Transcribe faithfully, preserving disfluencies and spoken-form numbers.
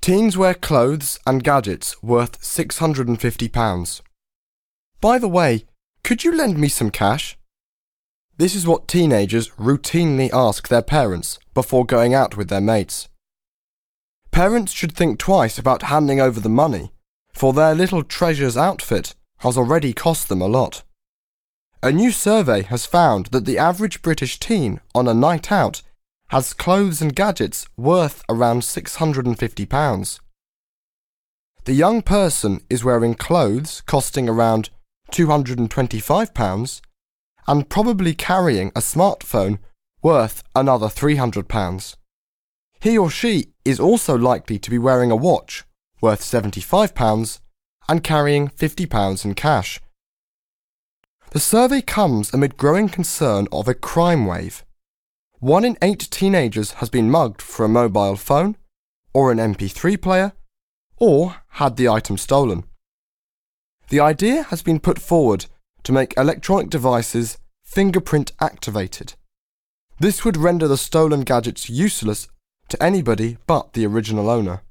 Teens wear clothes and gadgets worth six hundred fifty pounds. By the way, could you lend me some cash? This is what teenagers routinely ask their parents before going out with their mates. Parents should think twice about handing over the money, for their little treasure's outfit has already cost them a lot. A new survey has found that the average British teen on a night out has clothes and gadgets worth around six hundred fifty pounds. The young person is wearing clothes costing around two hundred twenty-five pounds and probably carrying a smartphone worth another three hundred pounds. He or she is also likely to be wearing a watch worth seventy-five pounds and carrying fifty pounds in cash. The survey comes amid growing concern of a crime wave. One in eight teenagers has been mugged for a mobile phone, or an M P three player, or had the item stolen. The idea has been put forward to make electronic devices fingerprint activated. This would render the stolen gadgets useless to anybody but the original owner.